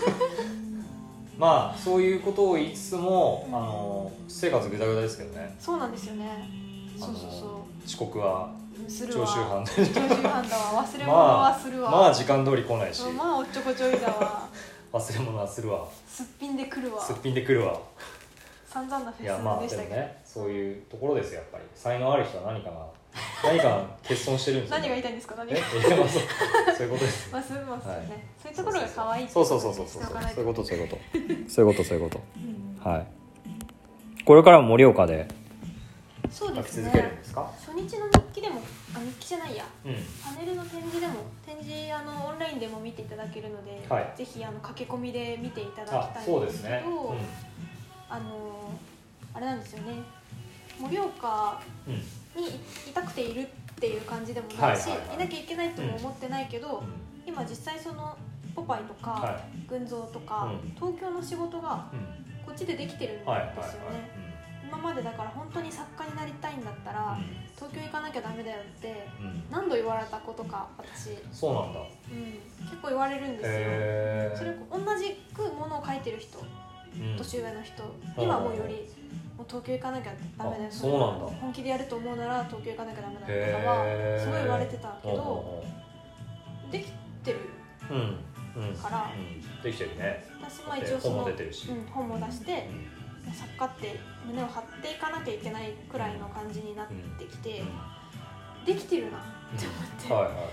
まあそういうことを言いつつも、うん、あの生活グダグダですけどね。 そうなんですよね。そうそうそう。 遅刻はする常習犯で常習犯だわ。忘れ物はするわ。 まあ、まあ時間通り来ないし。 まあおっちょこちょいだわ。 忘れ物はするわ。 すっぴんで来るわ。 すっぴんで来るわ。 散々なフェスでしたけど、 いやまあでもねそういうところですよやっぱり才能ある人は何かが何か欠損してるんですよ、ね、 何が言いたいんですか何がえいやまあそうそういうことですまあそういうことですね、はい、そういうところが可愛いってそうそうそうそうそうそういうことそういうことそういうことそういうこと、 うん、 はいこれからも盛岡でそうですね書き続けるんですか？ 初日の日記でもあ日記じゃないや、 うん、 パネルの展示でも展示あのオンラインでも見ていただけるので、はい、ぜひあの駆け込みで見ていただきたいんですけど、 そうですね、うん、 あのあれなんですよね盛岡にいたくているっていう感じでもないし、はいはいはい、いなきゃいけないとも思ってないけど、うん、今実際そのポパイとか、はい、群像とか、うん、東京の仕事がこっちでできてるんですよね、はいはいはい、今までだから本当に作家になりたいんだったら、うん、東京行かなきゃダメだよって何度言われたことか私そうなんだ、 うん、結構言われるんですよ。それ同じくものを書いてる人、うん、年上の人にはもうよりもう東京行かなきゃダメだよ、 そうなんだ、 本気でやると思うなら東京行かなきゃダメだとかはすごい言われてたけどできてるから、 うんうん、できてるね。 私は一応その本も出てるし、 うん、本も出して、うん、作家って胸を張っていかなきゃいけないくらいの感じになってきて、うん、できてるなって思って、うんはいはいはい、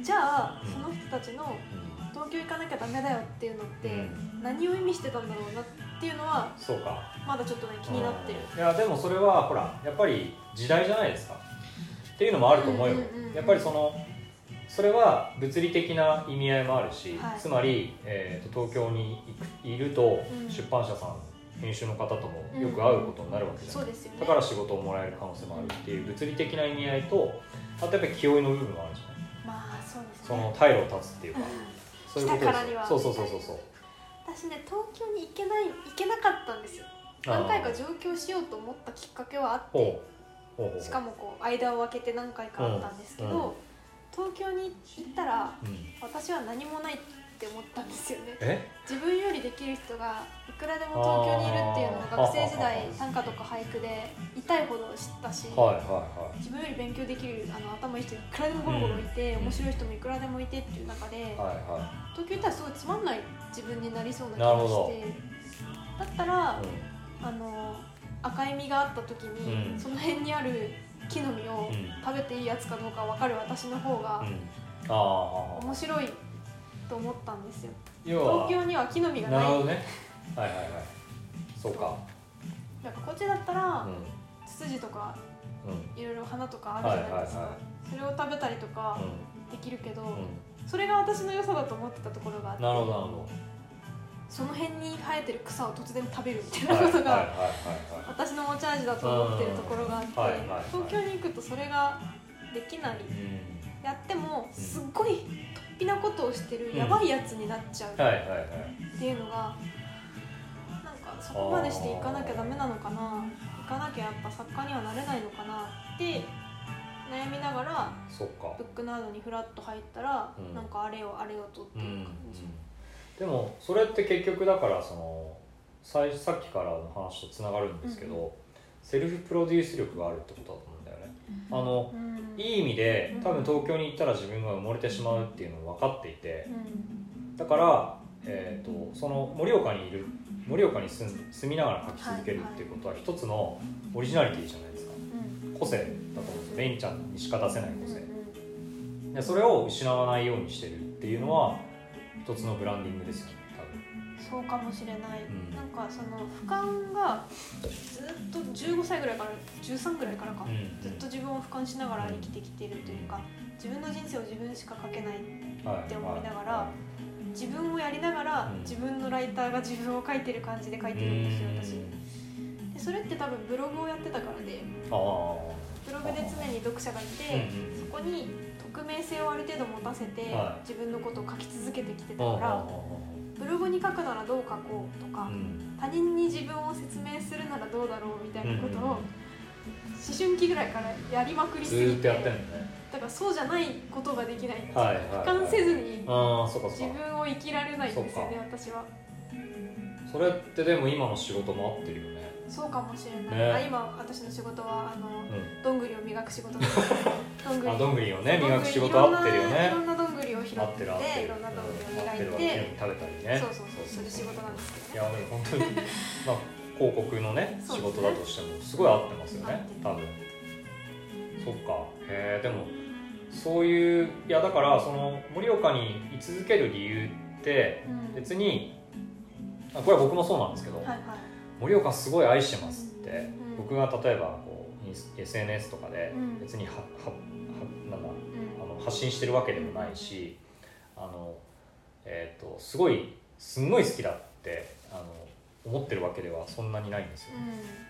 じゃあ、うん、その人たちの東京行かなきゃダメだよっていうのって何を意味してたんだろうなっていうのはそうかまだちょっとね気になってる。 いやでもそれはほらやっぱり時代じゃないですかっていうのもあると思うよ、うんうんうんうん、やっぱりそのそれは物理的な意味合いもあるし、はい、つまり、えーと、東京にいると、うん、出版社さん編集の方ともよく会うことになるわけじゃない、うんうんね、だから仕事をもらえる可能性もあるっていう物理的な意味合いとあとやっぱり気負いの部分もあるじゃない、 まあそうですね、 その退路を立つっていうか、そういうことですよ。そうそうそうそうそう。 私ね東京に行けない行けなかったんですよ。何回か上京しようと思ったきっかけはあってしかもこう間を空けて何回かあったんですけど、うんうん、東京に行ったら、うん、私は何もないって思ったんですよね。自分よりできる人がいくらでも東京にいるっていうのが学生時代短歌とか俳句で痛いほど知ったし、はいはいはい、自分より勉強できるあの頭いい人いくらでもゴロゴロいて、うん、面白い人もいくらでもいてっていう中で、はいはい、東京行ったらすごいつまんない自分になりそうな気がしてだったら、うん、あの赤い実があった時に、うん、その辺にある木の実を食べていいやつかどうか分かる私の方が、うん、あ面白いと思ったんですよ。東京には木の実がない。 なるほどね。はいはいはい。そうか。 なんかこっちだったら、うん、ツツジとか、うん、いろいろ花とかあるじゃないですか、はいはいはい、それを食べたりとかできるけど、うん、それが私の良さだと思ってたところがあって、 なるほどなるほど。 その辺に生えてる草を突然食べるみたいなことが私の持ち味だと思ってるところがあって、はいはいはいはい、東京に行くとそれができない、うん、やってもすっごい突飛なことをしてるやばいやつになっちゃうっていうのがなんかそこまでして行かなきゃダメなのかな、行かなきゃやっぱ作家にはなれないのかなって悩みながらブックナードにフラッと入ったら、うん、なんかあれよあれよとっていう感じ、うんうん、 でもそれって結局だからそのさっきからの話とつながるんですけど、うん、セルフプロデュース力があるってことだと思うんだよね、うん、あの、うん、いい意味で多分東京に行ったら自分が埋もれてしまうっていうのを分かっていて、うん、だから、えーと、その盛岡にいる盛岡に 住, 住みながら書き続けるっていうことは一つのオリジナリティじゃないですか、うん、個性だと思うんですよ。レインちゃんにしか出せない個性、うん、でそれを失わないようにしてるっていうのは一つのブランディングですよね多分。そうかもしれない、うん、なんかその俯瞰がずっとじゅうごさいぐらいからじゅうさんぐらいからか、うん、ずっと自分を俯瞰しながら生きてきているというか、自分の人生を自分しか書けないって思いながら、はいはい、自分をやりながら、うん、自分のライターが自分を書いてる感じで書いてるんですよ私で。それって多分ブログをやってたからで、あブログで常に読者がいて、そこに匿名性をある程度持たせて、はい、自分のことを書き続けてきてたから、ブログに書くならどう書こうとか、うん、他人に自分を説明するならどうだろうみたいなことを、うん、思春期ぐらいからやりまくりすぎて、ずっとやってんのね。だからそうじゃないことができないんですよ、はいはいはい、俯瞰せずに自分を生きられないんですよね私は。 それってでも今の仕事も合ってるよね。 そうかもしれない、ね、あ今私の仕事はあの、うん、どんぐりを磨く仕事ですどんぐりあどんぐりをね磨く仕事合ってるよね。 いろんなどんぐりを拾っていろんなどんぐりを磨いて、 うん、食べたりね。 そうそうそうする仕事なんですけど、ね、 いやでも本当にまあ広告のね仕事だとしてもすごい合ってますよね、多分。そっか。へえ。でもそういう、いやだからその盛岡に居続ける理由って別に、うん、これは僕もそうなんですけど、はいはい、盛岡すごい愛してますって、うん、僕が例えばこう エスエヌエス とかで別には、は、は、なんだ、うん、あの発信してるわけでもないし、あの、えーと、すごいすんごい好きだってあの思ってるわけではそんなにないんですよ、うん、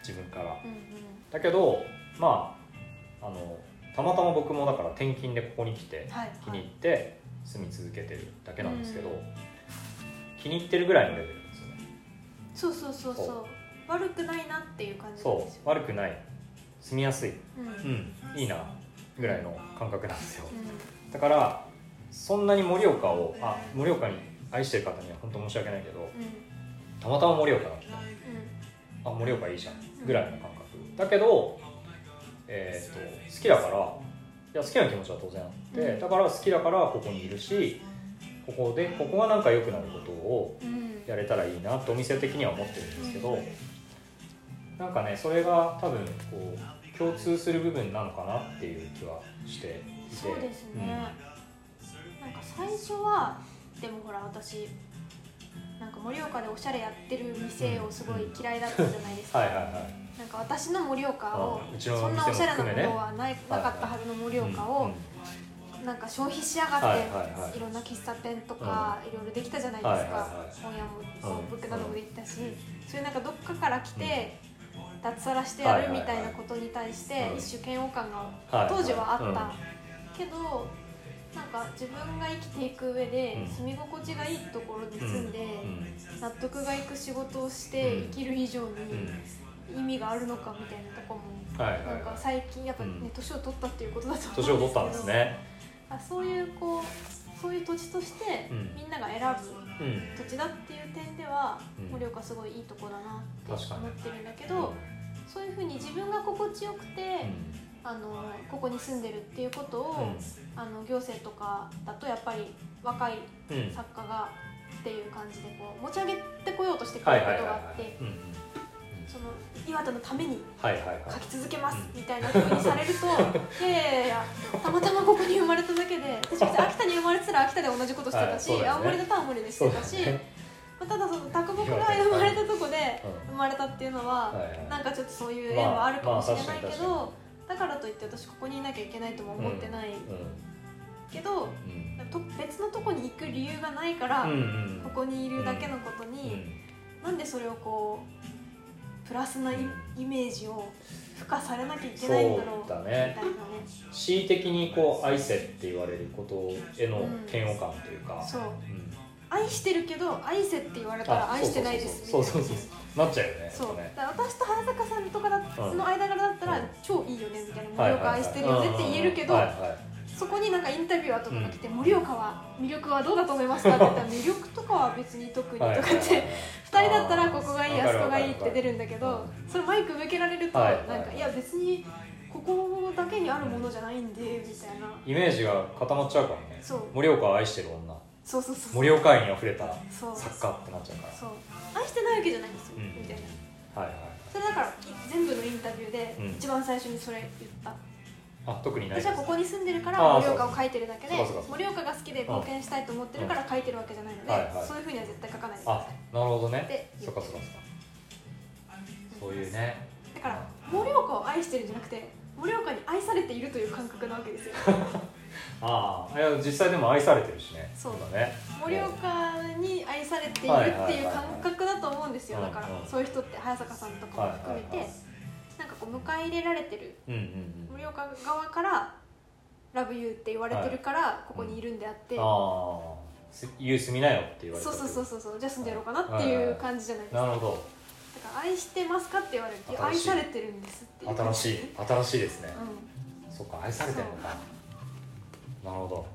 自分から、うんうん、だけどまああのたまたま僕もだから転勤でここに来て気に入って住み続けてるだけなんですけど、うん、気に入ってるぐらいのレベルですよね。 そうそうそうそう、そう悪くないなっていう感じですよ。そう悪くない、住みやすい、うん、うん、いいなぐらいの感覚なんですよ、うん、だからそんなに盛岡をあ盛岡に愛してる方には本当申し訳ないけど、うん、たまたま盛岡だった、うん、あ盛岡いいじゃんぐらいの感覚、うん、だけどえー、と好きだからいや好きな気持ちは当然あって、うん、だから好きだからここにいるし、ここでここがなんか良くなることをやれたらいいなとお店的には思ってるんですけど、うん、なんかねそれが多分こう共通する部分なのかなっていう気はしていて。 そうですね、うん、なんか最初はでもほら私なんか盛岡でおしゃれやってる店をすごい嫌いだったじゃないですか。はいはいはい、なんか私の盛岡を、うん、そんなおしゃれなものはない、ね、なかったはずの盛岡を、うん、なんか消費しやがって、はいはいはい、いろんな喫茶店とか、うん、いろいろできたじゃないですか、はいはいはい、本屋もブックなどもできたし、うん、そういうなんかどっかから来て、うん、脱サラしてやるみたいなことに対して一種嫌悪感が当時はあった、はいはいはい、けどなんか自分が生きていく上で住み心地がいいところに住んで納得がいく仕事をして生きる以上に意味があるのかみたいなところもなんか最近やっぱね年を取ったっていうことだと思うんですけど、 年を取ったんですね。 そういうこうそういう土地としてみんなが選ぶ土地だっていう点では盛岡すごいいいとこだなって思ってるんだけど、そういうふうに自分が心地よくてあのここに住んでるっていうことを、うん、あの行政とかだとやっぱり若い作家がっていう感じでこう持ち上げてこようとしてくることがあって、その岩手のために書き続けますみたいな風にされると、いやいやいやたまたまここに生まれただけで、私別に秋田に生まれてたら秋田で同じことしてたし、はいね、青森だったら青森でしてたし、ね、まあ、ただその卓木が生まれたとこで生まれたっていうのは、うん、なんかちょっとそういう縁はあるかもしれないけど、まあまあだからといって私ここにいなきゃいけないとも思ってない、うんうん、けど、うん、と別のとこに行く理由がないから、うんうん、ここにいるだけのことに、うん、なんでそれをこうプラスな イ,、うん、イメージを付加されなきゃいけないんだろうみたいなね。 恣意的にこう愛せって言われることへの嫌悪感というか、 うん、そう、うん、愛してるけど愛せって言われたら愛してないですみたいな。 そうそうそうそうなっちゃうよね。 そうね、 だから私と早坂さんとかだ、うん、の間柄だったら、うん、超いいよねみたいな、盛岡愛してるよねって言えるけど、そこになんかインタビュアーとかが来て、うん、盛岡は魅力はどうだと思いますかって言ったら魅力とかは別に特にとかってふたりだったらここがいいあそこがいいって出るんだけど、それマイク向けられるとなんかいや別にここだけにあるものじゃないんでみたいなイメージが固まっちゃうからね。盛岡を愛してる女、 そうそうそう、 盛岡愛にあふれた作家ってなっちゃうから、 そう愛してないわけじゃないんですよ、うん、みたいな。はいはい、それだから全部のインタビューで一番最初にそれ言った、 うん、あ特にない私はここに住んでるから盛岡を書いてるだけで、盛岡が好きで貢献したいと思ってるから書いてるわけじゃないので、うん、そういうふうには絶対書かないでください。 あ、なるほどね。そっかそっかそっか、そういうね。 だから盛岡を愛してるんじゃなくて盛岡に愛されているという感覚なわけですよ。 ああ、いや実際でも愛されてるしね。 そうだね。盛岡に愛されているっていう感覚だと思うんですよ。だからそういう人って早坂さんとかも含めてなんかこう迎え入れられてる、うんうんうん、盛岡側からラブユーって言われてるからここにいるんであって、うん、ああ、ユー住みなよって言われてる。 そうそうそうそう、じゃあ住んでやろうかなっていう感じじゃないですか。 なるほど。 だから愛してますかって言われると愛されてるんですっていう。 新しい新しいですね。うん、そっか愛されてるのか。なるほど、うん、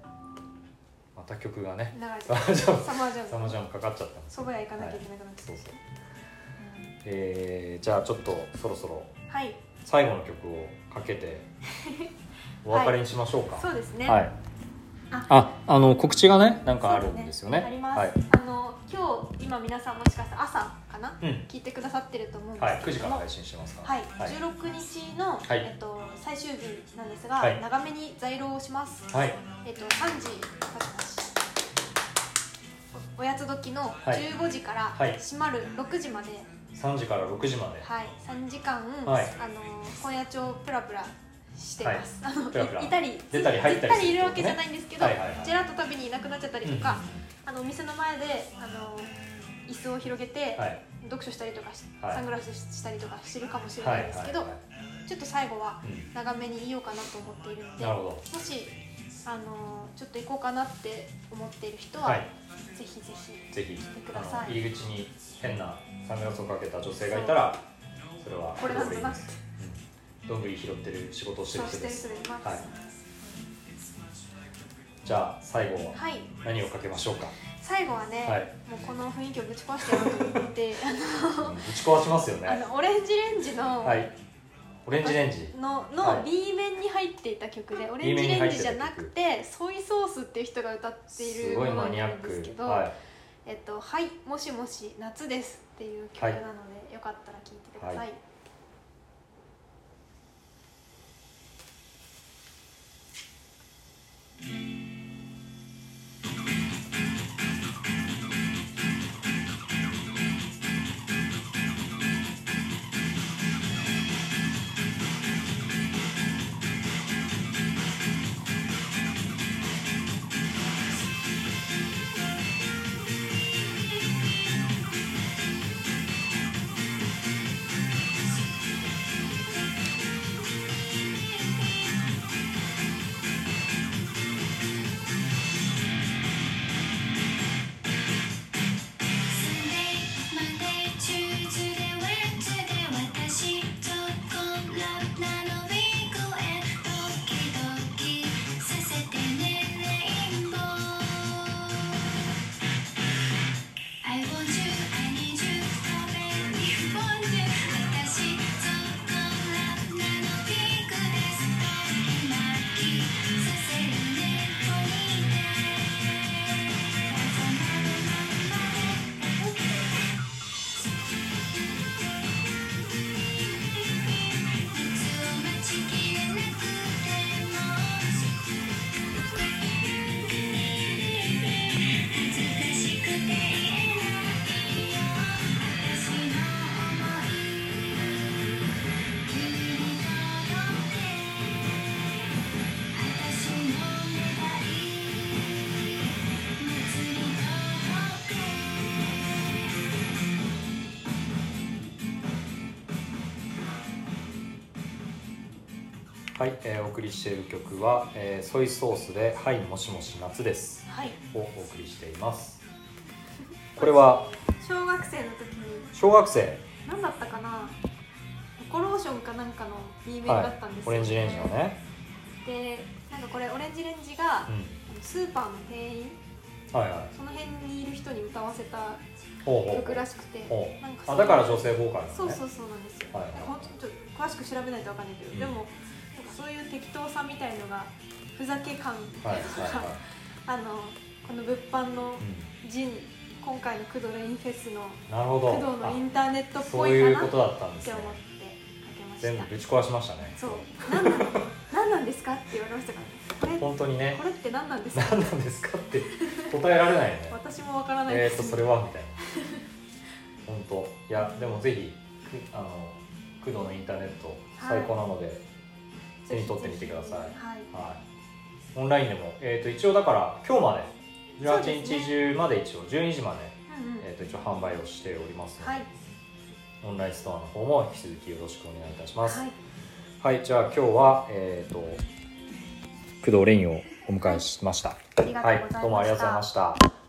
また曲がねサマージャムサマージャムサマージャムかかっちゃったんです。 そば屋行かなきゃいけなくなって、はい、そうそう、 うん、えー、じゃあちょっとそろそろ最後の曲をかけてお別れにしましょうか。 はい、そうですね、 はい、 あ、あの告知がねなんかあるんですよね。 あります、 はい、 あの今日今皆さんもしかしたら朝かな、うん、聞いてくださってると思うんですけども、 はい、くじから配信してますから、 はい、はい、じゅうろくにちの、はい、えっと、最終日なんですが、はい、長めに在廊をします、はい、えっと、さんじおやつ時のじゅうごじから閉まるろくじまで、はい、 さんじからろくじまで、 はい、さんじかん、はい、あの本屋町プラプラしてます、はい、あのプラプラいたり出たり入ったりする、ね、 いるわけじゃないんですけど、はいはいはい、ジェラート食べにいなくなっちゃったりとか、うん、あのお店の前であの椅子を広げて、はい、読書したりとか、はい、サングラスしたりとかしてるかもしれないですけど、はいはいはい、ちょっと最後は長めに言おうかなと思っているので、うん、もしあのちょっと行こうかなって思っている人は、はい、ぜひぜひぜひ来てください。 入り口に変なサングラスをかけた女性がいたら、それはこれなんだなって、 どんぐり拾ってる仕事をしてる人です。はい、じゃあ最後は何をかけましょうか。はい、 最後はね、はい、もうこの雰囲気をぶち壊してやろうと思ってあのぶち壊しますよね。 あのオレンジレンジの、 はい、オレンジレンジのの、はい、B 面に入っていた曲で、オレンジレンジじゃなくてソイソースっていう人が歌っているものなんですけど、はい、えっと、はいもしもし夏ですっていう曲なので、はい、よかったら聴いてください。はい、 はい、えー、お送りしている曲は、えー、ソイソースではいもしもし夏です、はい、をお送りしています。これは小学生の時に小学生何だったかな、コローションかなんかの B 面だったんですよ、 はい、オレンジレンジのね。 で、なんかこれオレンジレンジが、うん、スーパーの店員、はいはい、その辺にいる人に歌わせた曲らしくて、 なんかあ、だから女性ボーカル、ね、 そうそうそうなんですよ、はいはい、ほんとちょっと詳しく調べないと分かんないけど、うん、でもなんかそういう適当さみたいのが、ふざけ感とか、はいはいはい、あのこの物販のジン、うん、今回の工藤レインフェスの工藤のインターネットっぽいかなって思ってかけました。 全部ぶち壊しましたね。 そう、何なん何なんですかって言われましたからね。これ本当にね、 これって何なんですか何なんですかって答えられないよね。 私もわからないです、 ね、えーとそれはみたいな本当、いやでもぜひあの工藤のインターネット最高なので、はい、手に取ってみてください。はい、はい、オンラインでも、えー、と一応だから今日までじゅうはちにち中まで一応じゅうにじまで、うんうん、えー、と一応販売をしておりますので、はい、オンラインストアの方も引き続きよろしくお願いいたします。はい、はい、じゃあ今日は、えー、と工藤レインをお迎えしました。 はい、ありがとうございました。 はい、どうもありがとうございました。